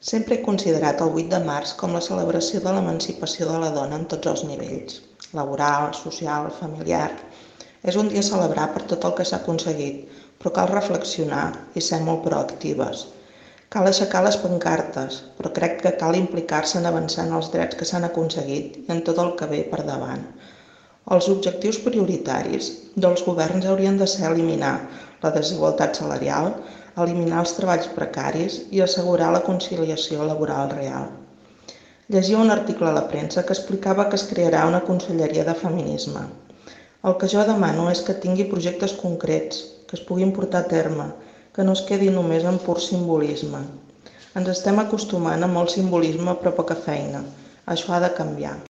Sempre he considerat el 8 de març com la celebració de l'emancipació de la dona en tots els nivells, laboral, social, familiar. És un dia a celebrar per tot el que s'ha aconseguit, però cal reflexionar i ser molt proactives. Cal aixecar les pancartes, però crec que cal implicar-se en avançar en els drets que s'han aconseguit i en tot el que ve per davant. Els objectius prioritaris dels governs haurien de ser eliminar la desigualtat salarial, eliminar els treballs precaris i assegurar la conciliació laboral real. Llegia un article a la premsa que explicava que es crearà una conselleria de feminisme. El que jo demano és que tingui projectes concrets, que es puguin portar a terme, que no es quedi només en pur simbolisme. Ens estem acostumant a molt simbolisme però poca feina. Això ha de canviar.